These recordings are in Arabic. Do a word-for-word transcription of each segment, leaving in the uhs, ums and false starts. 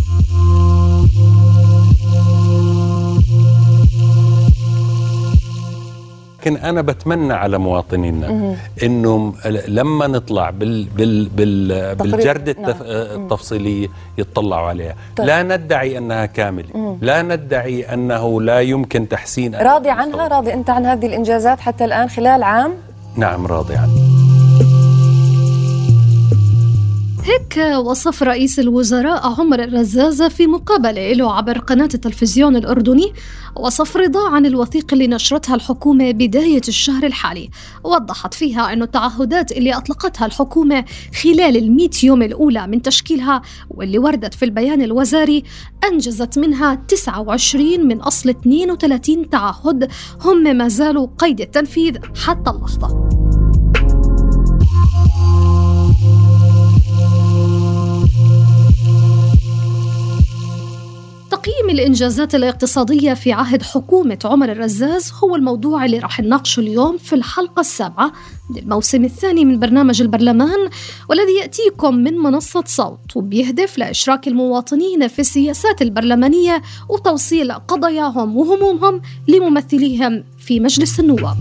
لكن أنا بتمنى على مواطنينا إنه لما نطلع بال بال بال بالجردة التف... التفصيلية يتطلعوا عليها. طيب. لا ندعي أنها كاملة، مم. لا ندعي أنه لا يمكن تحسين. راضي عنها؟ راضي أنت عن هذه الإنجازات حتى الآن خلال عام؟ نعم راضي عنها. هيك وصف رئيس الوزراء عمر الرزاز في مقابلة له عبر قناة التلفزيون الأردني وصف رضاه عن الوثيقة اللي نشرتها الحكومة بداية الشهر الحالي. وضحت فيها أن التعهدات اللي أطلقتها الحكومة خلال المئة يوم الأولى من تشكيلها واللي وردت في البيان الوزاري أنجزت منها تسعة وعشرين من أصل اثنين وثلاثين تعهد هم ما زالوا قيد التنفيذ حتى اللحظة. تقييم الإنجازات الاقتصادية في عهد حكومة عمر الرزاز هو الموضوع اللي راح نناقشه اليوم في الحلقة السابعة من الموسم الثاني من برنامج البرلمان، والذي يأتيكم من منصة صوت وبيهدف لإشراك المواطنين في السياسات البرلمانية وتوصيل قضاياهم وهمومهم لممثليهم في مجلس النواب.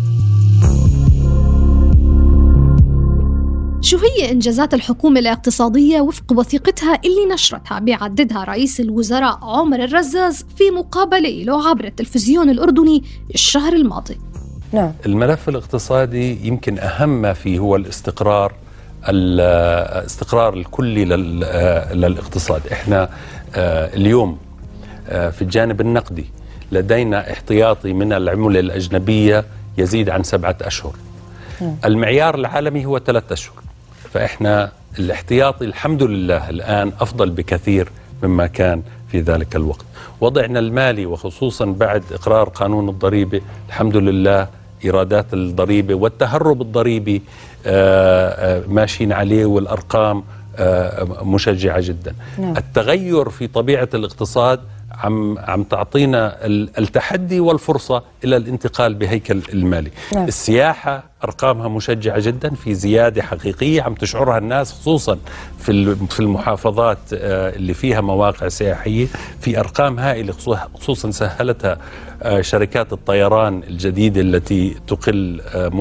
شو هي إنجازات الحكومة الاقتصادية وفق وثيقتها اللي نشرتها بيعددها رئيس الوزراء عمر الرزاز في مقابلة له عبر التلفزيون الأردني الشهر الماضي؟ نعم. الملف الاقتصادي يمكن أهم ما فيه هو الاستقرار الاستقرار الكلي للاقتصاد. احنا اليوم في الجانب النقدي لدينا احتياطي من العملة الأجنبية يزيد عن سبعة أشهر. المعيار العالمي هو ثلاثة أشهر، فإحنا الاحتياطي الحمد لله الآن أفضل بكثير مما كان في ذلك الوقت. وضعنا المالي وخصوصا بعد إقرار قانون الضريبة الحمد لله إيرادات الضريبة والتهرب الضريبي ماشيين عليه والأرقام مشجعة جدا. نعم. التغير في طبيعة الاقتصاد عم عم تعطينا التحدي والفرصة إلى الانتقال بهيكل المالي. نعم. السياحة أرقامها مشجعة جدا، في زيادة حقيقية عم تشعرها الناس خصوصا في في المحافظات اللي فيها مواقع سياحية، في أرقام هائلة خصوصا سهلتها شركات الطيران الجديدة التي تقل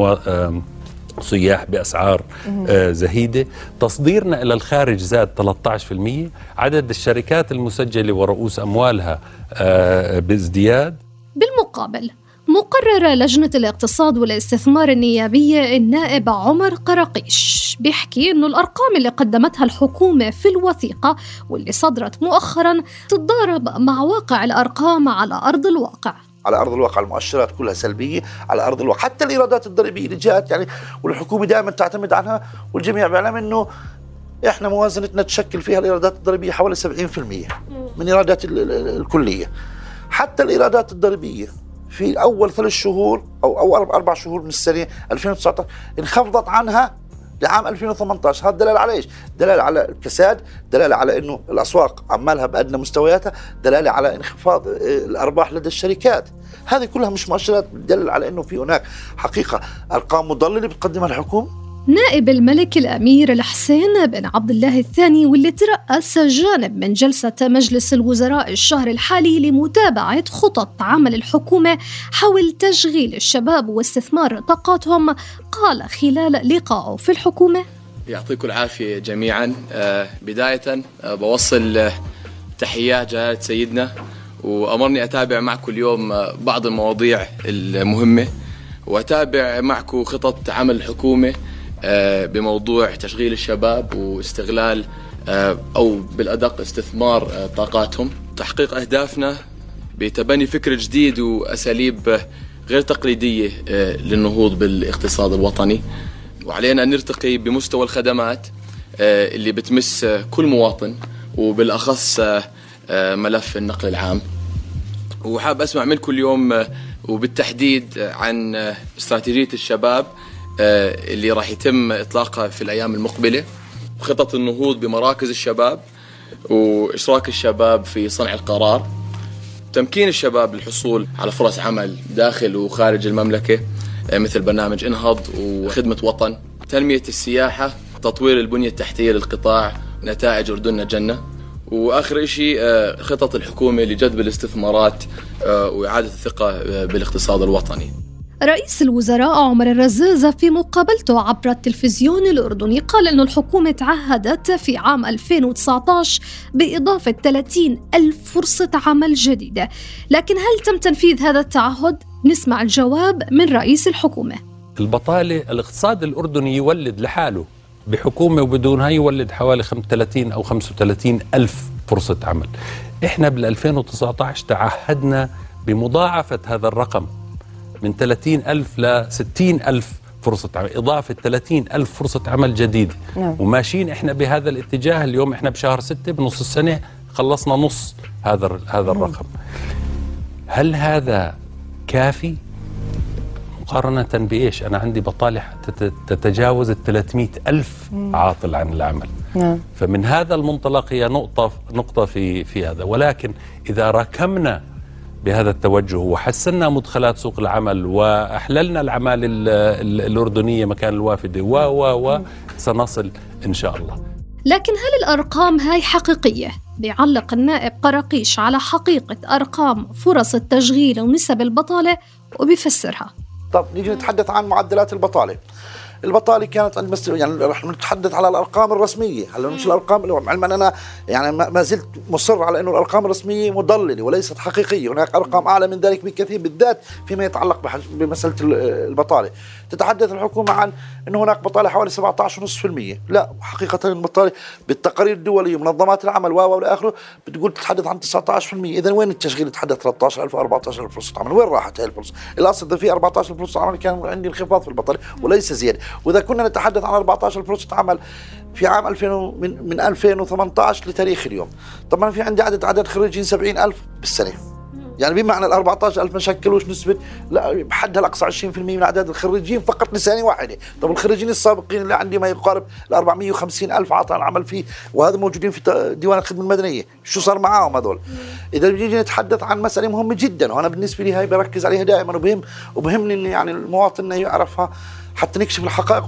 سياح بأسعار آه زهيدة. تصديرنا إلى الخارج زاد ثلاثة عشر بالمئة، عدد الشركات المسجلة ورؤوس أموالها آه بازدياد. بالمقابل مقرر لجنة الاقتصاد والاستثمار النيابية النائب عمر قرقيش بيحكي إنه الأرقام اللي قدمتها الحكومة في الوثيقة واللي صدرت مؤخرا تتضارب مع واقع الأرقام على أرض الواقع. على أرض الواقع المؤشرات كلها سلبية على أرض الواقع، حتى الإيرادات الضريبية اللي جاءت يعني والحكومة دائما تعتمد عنها والجميع بيعلم إنه إحنا موازنتنا تشكل فيها الإيرادات الضريبية حوالي سبعين بالمئة من إيرادات الكلية. حتى الإيرادات الضريبية في أول ثلاث شهور أو أو أربع شهور من السنة ألفين وتسعة عشر انخفضت عنها لعام ألفين وثمانية عشر. هذا دلالة على إيش؟ دلالة على الكساد، دلالة على إنه الأسواق عمالها بأدنى مستوياتها، دلالة على انخفاض الأرباح لدى الشركات. هذه كلها مش مؤشرات تدل على إنه في هناك حقيقة أرقام مضللة بتقدمها الحكومة. نائب الملك الأمير الحسين بن عبد الله الثاني واللي ترأس جانب من جلسة مجلس الوزراء الشهر الحالي لمتابعة خطط عمل الحكومة حول تشغيل الشباب واستثمار طاقاتهم، قال خلال لقائه في الحكومة: يعطيكم العافية جميعا. بداية بوصل تحيات جلالة سيدنا، وأمرني أتابع معكم اليوم بعض المواضيع المهمة، وأتابع معكم خطط عمل الحكومة بموضوع تشغيل الشباب واستغلال أو بالأدق استثمار طاقاتهم، تحقيق أهدافنا بتبني فكر جديد وأساليب غير تقليدية للنهوض بالاقتصاد الوطني. وعلينا أن نرتقي بمستوى الخدمات اللي بتمس كل مواطن، وبالأخص ملف النقل العام. وحاب أسمع منكم اليوم وبالتحديد عن استراتيجية الشباب اللي راح يتم إطلاقها في الأيام المقبلة، خطط النهوض بمراكز الشباب وإشراك الشباب في صنع القرار، تمكين الشباب للحصول على فرص عمل داخل وخارج المملكة مثل برنامج انهض وخدمة وطن، تنمية السياحة، تطوير البنية التحتية للقطاع، نتائج أردننا جنة، وآخر شيء خطط الحكومة لجذب الاستثمارات وإعادة الثقة بالاقتصاد الوطني. رئيس الوزراء عمر الرزازة في مقابلته عبر التلفزيون الأردني قال أن الحكومة تعهدت في عام ألفين وتسعة عشر بإضافة ثلاثين ألف فرصة عمل جديدة، لكن هل تم تنفيذ هذا التعهد؟ نسمع الجواب من رئيس الحكومة. البطالة، الاقتصاد الأردني يولد لحاله بحكومة وبدونها يولد حوالي ثلاثين أو خمسة وثلاثين ألف فرصة عمل. إحنا بال ألفين وتسعة عشر تعهدنا بمضاعفة هذا الرقم من ثلاثين ألف ل ستين ألف فرصة عمل، إضافة ثلاثين ألف فرصة عمل جديدة. نعم. وماشيين إحنا بهذا الاتجاه. اليوم إحنا بشهر ستة بنص السنة خلصنا نص هذا هذا الرقم. هل هذا كافي مقارنة بإيش؟ أنا عندي بطالة تتجاوز الثلاثمائة ألف عاطل عن العمل. نعم. فمن هذا المنطلق هي نقطة نقطة في في هذا. ولكن إذا ركمنا بهذا التوجه وحسنا مدخلات سوق العمل وأحللنا العمالة الأردنية مكان الوافدة و و و سنصل إن شاء الله. لكن هل الأرقام هاي حقيقية؟ بيعلق النائب قراقيش على حقيقة أرقام فرص التشغيل ونسب البطالة وبيفسرها. طب نيجي نتحدث عن معدلات البطالة. البطالة كانت عند مست... يعني رح نتحدث على الأرقام الرسمية، هلا مش الأرقام، علما أنا يعني ما زلت مصر على أنه الأرقام الرسمية مضللة وليست حقيقية. هناك أرقام أعلى من ذلك بكثير، بالذات فيما يتعلق بحج... بمسألة البطالة. تتحدث الحكومة عن أنه هناك بطالة حوالي سبعة عشر فاصلة خمسة بالمئة، لا حقيقة البطالة بالتقارير الدولية ومنظمات العمل و والى آخره بتقول تتحدث عن تسعة عشر بالمئة. إذا وين التشغيل؟ تتحدث ثلاثة عشر ألف وأربعة عشر ألف فرصة عمل، وين راحت هاي الفرصة؟ الأصل إذا في أربعة عشر فرصة عمل كان عندي انخفاض في البطالة وليس زيادة. وإذا كنا نتحدث عن أربعة عشر فرصة عمل في عام ألفين من من ألفين وثمانية عشر لتاريخ اليوم، طبعا في عندي عدد عدد خريجين سبعين ألف بالسنة، يعني بمعنى ال أربعة عشر ألف ما شكلوش نسبة، لا بحدها الأقصى عشرين بالمئة من أعداد الخريجين فقط لسنة واحدة. طب الخريجين السابقين اللي عندي ما يقارب ال أربعمئة وخمسين ألف عطى العمل فيه، وهذا موجودين في ديوان الخدمة المدنية، شو صار معاهم هذول؟ إذا بنيجي نتحدث عن مسألة مهمة جدا، وأنا بالنسبة لي هاي بركز عليها دائما، وبهم وبهمني إن يعني المواطن يعرفها حتى نكشف الحقائق.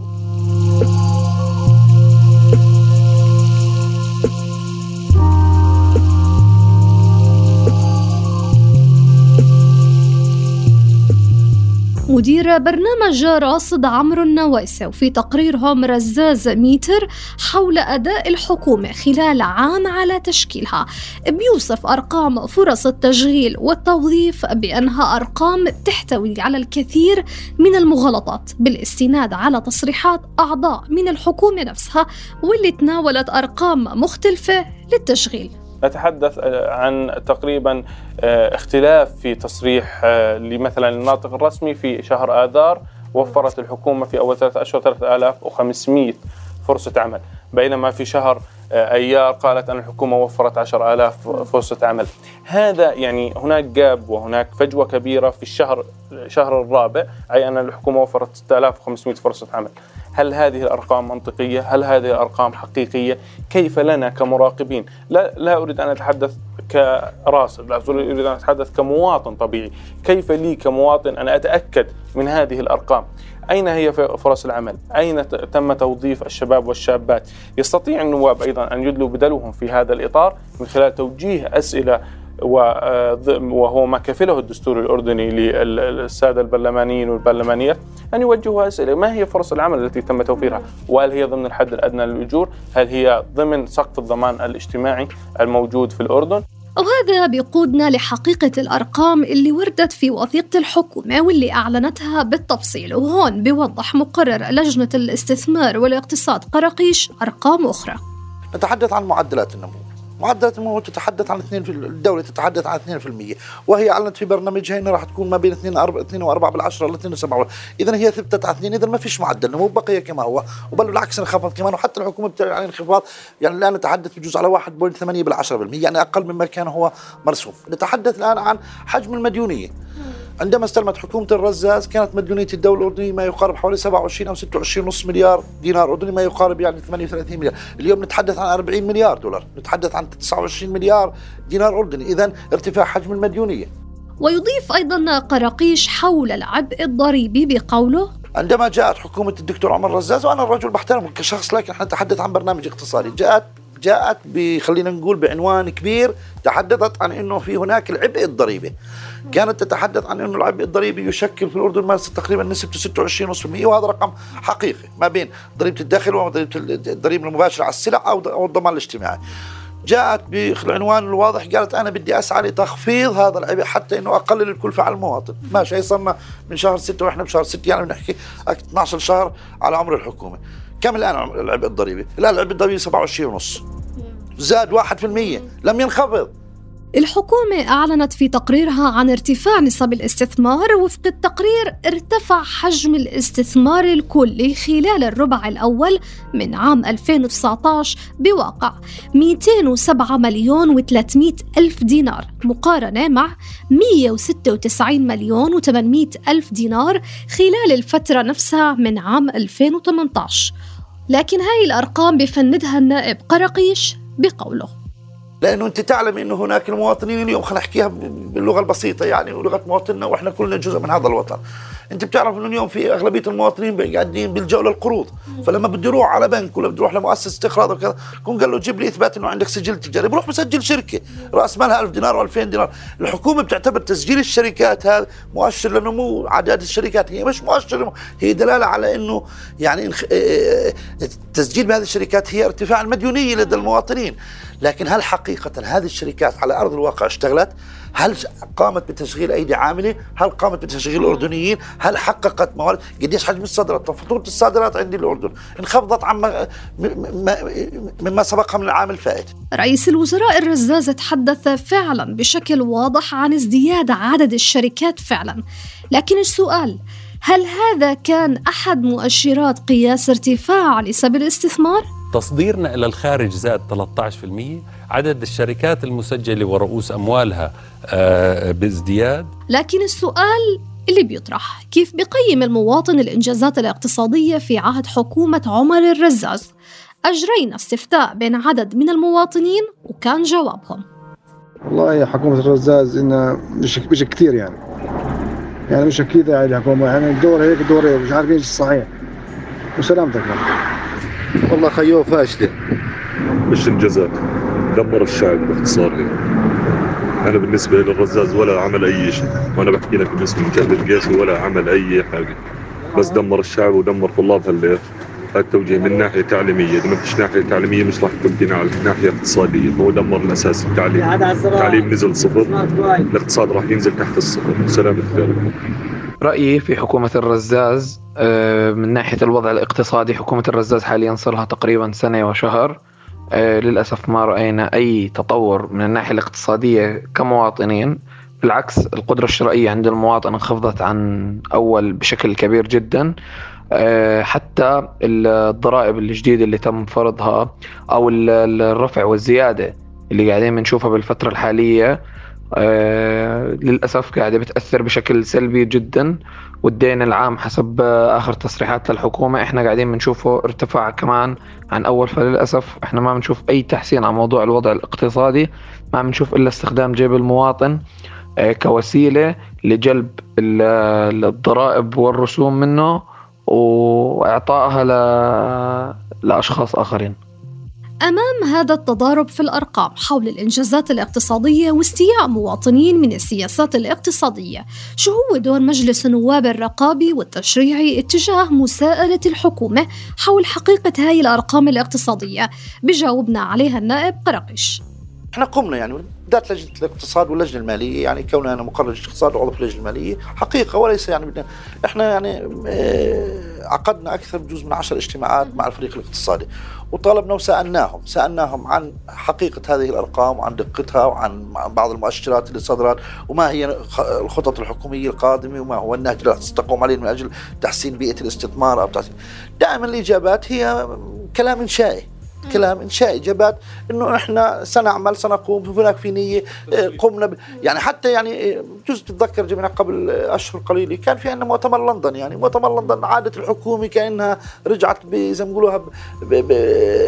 مدير برنامج راصد عمرو النويسي وفي تقريرهم رزاز ميتر حول أداء الحكومة خلال عام على تشكيلها، بيوصف أرقام فرص التشغيل والتوظيف بأنها أرقام تحتوي على الكثير من المغالطات، بالاستناد على تصريحات أعضاء من الحكومة نفسها واللي تناولت أرقام مختلفة للتشغيل. نتحدث عن تقريبا اختلاف في تصريح لمثلا الناطق الرسمي في شهر آذار وفرت الحكومة في أول ثلاثة أشهر ثلاثة آلاف وخمسمئة فرصة عمل، بينما في شهر أيار قالت أن الحكومة وفرت عشرة آلاف فرصة عمل. هذا يعني هناك جاب وهناك فجوة كبيرة في الشهر شهر الرابع، أي أن الحكومة وفرت ستة آلاف وخمسمئة فرصة عمل. هل هذه الأرقام منطقية؟ هل هذه الأرقام حقيقية؟ كيف لنا كمراقبين؟ لا, لا أريد أن أتحدث كراصد، لا أريد أن أتحدث كمواطن طبيعي. كيف لي كمواطن أن أتأكد من هذه الأرقام؟ أين هي فرص العمل؟ أين تم توظيف الشباب والشابات؟ يستطيع النواب أيضا أن يدلوا بدلوهم في هذا الإطار من خلال توجيه أسئلة، وهو ما كفله الدستور الأردني للسادة البرلمانيين والبرلمانيات أن يوجهوا أسئلة: ما هي فرص العمل التي تم توفيرها؟ وهل هي ضمن الحد الأدنى للأجور؟ هل هي ضمن سقف الضمان الاجتماعي الموجود في الأردن؟ وهذا بيقودنا لحقيقة الأرقام اللي وردت في وثيقة الحكومة واللي أعلنتها بالتفصيل. وهون بيوضح مقرر لجنة الاستثمار والاقتصاد قراقيش أرقام أخرى. نتحدث عن معدلات النمو. معدلات النمو تتحدث عن اثنين في الدولة تتحدث عن اثنين بالمئة، وهي أعلنت في برنامجها أنها راح تكون ما بين اثنين وأربعة بالعشرة ل اثنين وسبعة. إذا هي ثبتت على اثنين، إذا ما فيش معدل نمو، بقي كما هو، وبل بالعكس انخفض كمان، وحتى الحكومة بتعلن عن انخفاض، يعني الآن نتحدث بجوز على واحد فاصلة ثمانية بالعشرة بالمئة، يعني أقل مما كان هو مرسوم. نتحدث الآن عن حجم المديونية. عندما استلمت حكومة الرزاز كانت مديونية الدولة الأردنية ما يقارب حوالي سبعة وعشرين أو ستة وعشرين ونص مليار دينار أردني، ما يقارب يعني ثمانية وثلاثين مليار. اليوم نتحدث عن أربعين مليار دولار، نتحدث عن تسعة وعشرين مليار دينار أردني، إذن ارتفاع حجم المديونية. ويضيف أيضا قراقيش حول العبء الضريبي بقوله: عندما جاءت حكومة الدكتور عمر الرزاز، وأنا الرجل بحترمه كشخص لكن نحن نتحدث عن برنامج اقتصادي، جاءت جاءت خلينا نقول بعنوان كبير، تحدثت عن انه في هناك العبء الضريبي. كانت تتحدث عن انه العبء الضريبي يشكل في الاردن ما تقريبا نسبته ستة وعشرين فاصلة خمسة بالمئة، وهذا رقم حقيقي ما بين ضريبه الدخل وضريبه الضريبه المباشره على السلع او الضمان الاجتماعي. جاءت بالعنوان الواضح قالت انا بدي اسعى لتخفيض هذا العبء حتى انه اقلل الكلفه على المواطن. ماشي، صرنا من شهر ستة واحنا بشهر ستة، يعني بنحكي اثني عشر شهر على عمر الحكومه. كم الان العبء الضريبي؟ الان العبء الضريبي سبعة وعشرين ونص، زاد واحد بالمئة، لم ينخفض. الحكومة أعلنت في تقريرها عن ارتفاع نسب الاستثمار. وفق التقرير ارتفع حجم الاستثمار الكلي خلال الربع الأول من عام ألفين وتسعة عشر بواقع مئتين وسبعة مليون وثلاثمئة ألف دينار، مقارنة مع مئة وستة وتسعين مليون وثمانمئة ألف دينار خلال الفترة نفسها من عام ألفين وثمانية عشر. لكن هاي الأرقام بفندها النائب قرقيش بقوله: لأنه أنت تعلم أنه هناك المواطنين اليوم، خلينا نحكيها باللغة البسيطة يعني ولغة مواطننا وإحنا كلنا جزء من هذا الوطن. أنت بتعرف أنه اليوم في أغلبية المواطنين قاعدين بيلجأوا للقروض، فلما بده يروح على بنك ولا بده يروح لمؤسسة استقراض وكذا، يكون قال له جيب لي إثبات أنه عندك سجل تجاري، بروح مسجل شركة رأس مالها ألف دينار وألفين دينار. الحكومة بتعتبر تسجيل الشركات هذا مؤشر لنمو عدد الشركات، هي مش مؤشر، هي دلالة على أنه يعني تسجيل بهذه الشركات هي ارتفاع المديونية لدى المواطنين. لكن هل حقيقة هذه الشركات على أرض الواقع اشتغلت؟ هل قامت بتشغيل أيدي عاملة؟ هل قامت بتشغيل الأردنيين؟ هل حققت موارد؟ قديش حجم الصادرات؟ فاتورة الصادرات عندي الأردن انخفضت عما مما سبقها من العام الفائت. رئيس الوزراء الرزاز تحدث فعلا بشكل واضح عن ازدياد عدد الشركات فعلا، لكن السؤال: هل هذا كان أحد مؤشرات قياس ارتفاع نسب الاستثمار؟ تصديرنا إلى الخارج زاد ثلاثة عشر بالمئة، عدد الشركات المسجلة ورؤوس أموالها آه بازدياد. لكن السؤال اللي بيطرح: كيف بقيم المواطن الإنجازات الاقتصادية في عهد حكومة عمر الرزاز؟ أجرينا استفتاء بين عدد من المواطنين وكان جوابهم: والله يا حكومة الرزاز إنها مش مش كثير يعني يعني مش أكيد يعني الحكومة يعني الدور هيك دور هيك مش عارفين إيش الصحيح. وسلامتك يعني. والله خيوه فاشلة، مش انجازات، دمر الشعب باختصار. أنا بالنسبة للرزاز ولا عمل أي شيء، وأنا بحكي لك بالنسبة لمجند القياسي ولا عمل أي حاجة، بس دمر الشعب ودمر طلاب هالليل. التوجيه من ناحية تعليمية، إذا ما فيش ناحية تعليمية مش راح تبني على ناحية اقتصادية. هو دمر الأساس التعليم، التعليم نزل صفر، الاقتصاد راح ينزل تحت الصفر. سلامة ذلك. رأيي في حكومة الرزاز من ناحية الوضع الاقتصادي، حكومة الرزاز حاليا صار لها تقريبا سنة وشهر. للأسف ما رأينا أي تطور من الناحية الاقتصادية كمواطنين، بالعكس القدرة الشرائية عند المواطن انخفضت عن أول بشكل كبير جدا. حتى الضرائب الجديدة اللي تم فرضها أو الرفع والزيادة اللي قاعدين بنشوفها بالفترة الحالية آه للأسف قاعدة بتأثر بشكل سلبي جدا. والدين العام حسب آخر تصريحات للحكومة احنا قاعدين بنشوفه ارتفع كمان عن أول. فللأسف احنا ما بنشوف أي تحسين على موضوع الوضع الاقتصادي، ما بنشوف إلا استخدام جيب المواطن آه كوسيلة لجلب الضرائب والرسوم منه وإعطائها لأشخاص آخرين. أمام هذا التضارب في الأرقام حول الإنجازات الاقتصادية واستياء مواطنين من السياسات الاقتصادية، شو هو دور مجلس النواب الرقابي والتشريعي اتجاه مساءلة الحكومة حول حقيقة هاي الأرقام الاقتصادية؟ بجاوبنا عليها النائب قرقيش. احنا قمنا يعني ذات لجنة الاقتصاد واللجنة المالية، يعني كوننا أنا مقرر الاقتصاد وعضو في اللجنة المالية حقيقة، وليس يعني بدنا احنا يعني اه عقدنا أكثر بجوز من عشر اجتماعات مع الفريق الاقتصادي وطالبنا وسألناهم سألناهم عن حقيقة هذه الأرقام وعن دقتها وعن بعض المؤشرات اللي صدرت وما هي الخطط الحكومية القادمة وما هو النهج اللي تستقوم عليه من أجل تحسين بيئة الاستثمار أو تحسين. دائما الإجابات هي كلام إنشائي، كلام إنشائي، إجابات إنه إحنا سنعمل سنقوم هناك في نية قمنا ب... يعني حتى يعني جزء تتذكر جميعا قبل أشهر قليلة كان في عندنا مؤتمر لندن، يعني مؤتمر لندن عادة الحكومة كأنها رجعت زي ما بيقولوها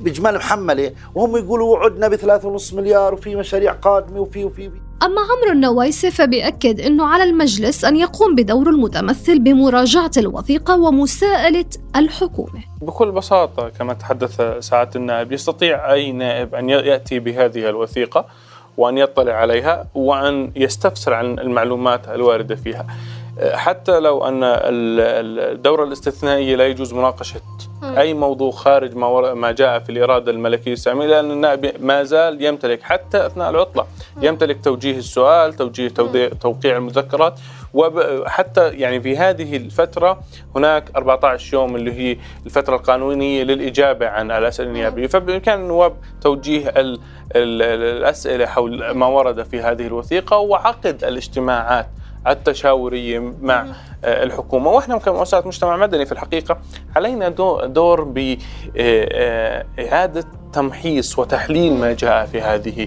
بجمال محملة وهم يقولوا وعدنا بثلاثة ونص مليار وفي مشاريع قادمة وفي وفي وفي. أما عمرو النوايسي فبيأكد أنه على المجلس أن يقوم بدور المتمثل بمراجعة الوثيقة ومساءلة الحكومة. بكل بساطة كما تحدث سعادة النائب، يستطيع أي نائب أن يأتي بهذه الوثيقة وأن يطلع عليها وأن يستفسر عن المعلومات الواردة فيها، حتى لو أن الدورة الاستثنائية لا يجوز مناقشة أي موضوع خارج ما جاء في الإرادة الملكية السامية، لأن النائب ما زال يمتلك حتى أثناء العطلة يمتلك توجيه السؤال، توجيه توقيع المذكرات، وحتى يعني في هذه الفترة هناك أربعة عشر يوم اللي هي الفترة القانونية للإجابة عن الأسئلة النيابية، فبإمكان النواب توجيه الأسئلة حول ما ورد في هذه الوثيقة وعقد الاجتماعات التشاورية مع الحكومة. وإحنا كمؤسسات مجتمع مدني في الحقيقة علينا دور بإعادة تمحيص وتحليل ما جاء في هذه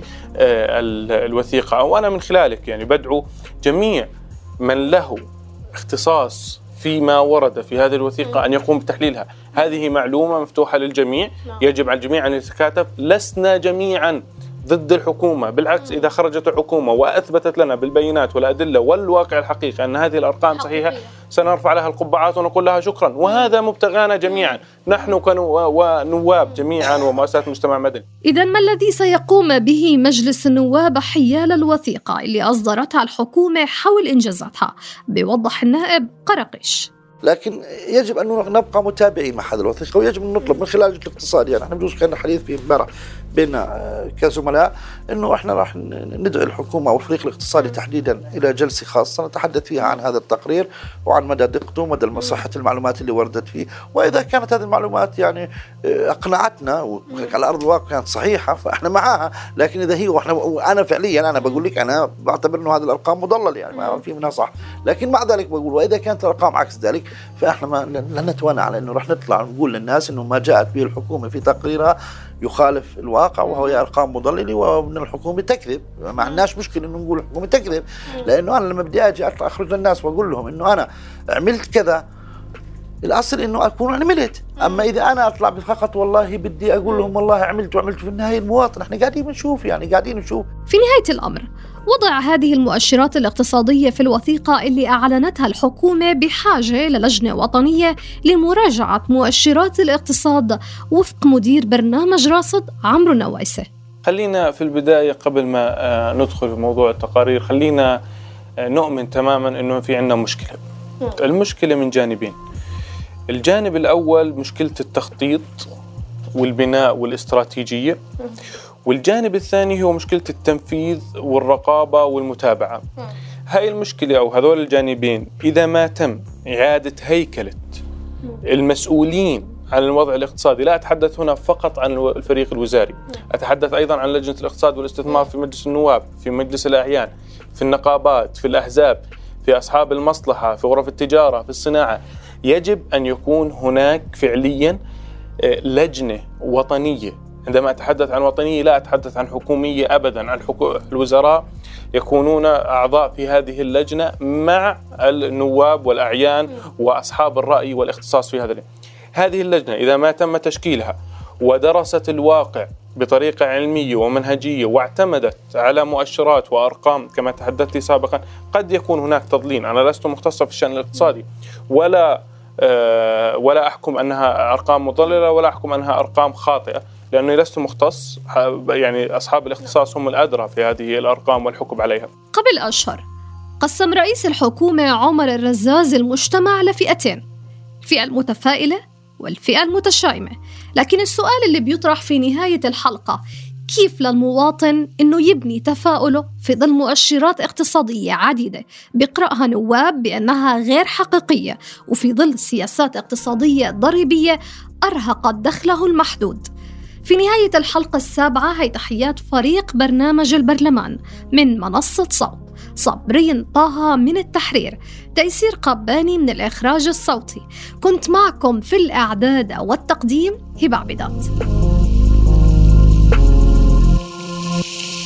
الوثيقة، وأنا من خلالك يعني بدعو جميع من له اختصاص فيما ورد في هذه الوثيقة أن يقوم بتحليلها. هذه معلومة مفتوحة للجميع، يجب على الجميع أن يتكاتف. لسنا جميعا ضد الحكومة، بالعكس إذا خرجت الحكومة وأثبتت لنا بالبينات والأدلة والواقع الحقيقي أن هذه الأرقام صحيحة سنرفع لها القبعات ونقول لها شكرا، وهذا مبتغانا جميعا نحن كنواب جميعا ومؤسسات مجتمع مدني. إذن ما الذي سيقوم به مجلس النواب حيال الوثيقة اللي أصدرتها الحكومة حول إنجازاتها؟ بيوضح النائب قرقش. لكن يجب أن نبقى متابعين مع هذه الوثيقة، ويجب أن نطلب من خلال الاقتصاد، يعني احنا بجوز كان حديث في امبارح بيننا كزملاء انه احنا راح ندعو الحكومه والفريق الاقتصادي تحديدا الى جلسه خاصه نتحدث فيها عن هذا التقرير وعن مدى دقته ومدى صحه المعلومات اللي وردت فيه، واذا كانت هذه المعلومات يعني اقنعتنا وعلى ارض الواقع كانت صحيحه فاحنا معاها، لكن اذا هي واحنا وانا فعليا انا بقول لك انا بعتبر انه هذه الارقام مضلله يعني ما في منها صح، لكن مع ذلك بقول واذا كانت الارقام عكس ذلك فاحنا ما لن نتوانى على انه راح نطلع نقول للناس انه ما جاءت به الحكومه في تقريرها يخالف الواقع وهو ارقام مضلله ومن الحكومه تكذب. ما عندناش مشكله انه نقول الحكومه تكذب، لانه انا لما بدي اجي اخرج للناس واقول لهم انه انا عملت كذا الاصل انه اكون عملت، اما اذا انا اطلع فقط والله بدي اقول لهم والله عملت وعملت في النهايه المواطن احنا قاعدين بنشوف يعني قاعدين نشوف. في نهايه الامر وضع هذه المؤشرات الاقتصادية في الوثيقة اللي أعلنتها الحكومة بحاجة للجنة وطنية لمراجعة مؤشرات الاقتصاد وفق مدير برنامج راصد عمرو النوايسي. خلينا في البداية قبل ما ندخل في موضوع التقارير خلينا نؤمن تماما أنه في عندنا مشكلة. المشكلة من جانبين. الجانب الأول مشكلة التخطيط والبناء والاستراتيجية، والجانب الثاني هو مشكلة التنفيذ والرقابة والمتابعة. هاي المشكلة أو هذول الجانبين إذا ما تم إعادة هيكلة المسؤولين عن الوضع الاقتصادي، لا أتحدث هنا فقط عن الفريق الوزاري، أتحدث أيضا عن لجنة الاقتصاد والاستثمار في مجلس النواب، في مجلس الأعيان، في النقابات، في الأحزاب، في أصحاب المصلحة، في غرف التجارة، في الصناعة. يجب أن يكون هناك فعليا لجنة وطنية. عندما أتحدث عن وطنية لا أتحدث عن حكومية أبدا، عن الوزراء يكونون أعضاء في هذه اللجنة مع النواب والأعيان وأصحاب الرأي والاختصاص في هذا. هذه اللجنة إذا ما تم تشكيلها ودرست الواقع بطريقة علمية ومنهجية واعتمدت على مؤشرات وأرقام كما تحدثت سابقا، قد يكون هناك تضليل. أنا لست مختص في الشأن الاقتصادي ولا أه ولا أحكم أنها أرقام مضللة ولا أحكم أنها أرقام خاطئة، لأنه لست مختص، يعني أصحاب الاختصاص هم الأدرى في هذه الأرقام والحكم عليها. قبل أشهر قسم رئيس الحكومة عمر الرزاز المجتمع لفئتين، الفئة المتفائلة والفئة المتشائمة، لكن السؤال اللي بيطرح في نهاية الحلقة كيف للمواطن إنه يبني تفاؤله في ظل مؤشرات اقتصادية عديدة بيقرأها نواب بأنها غير حقيقية، وفي ظل سياسات اقتصادية ضريبية أرهقت دخله المحدود. في نهاية الحلقة السابعة هي تحيات فريق برنامج البرلمان من منصة صوت، صابرين طه من التحرير، تيسير قباني من الإخراج الصوتي. كنت معكم في الإعداد والتقديم هبة عبيدات.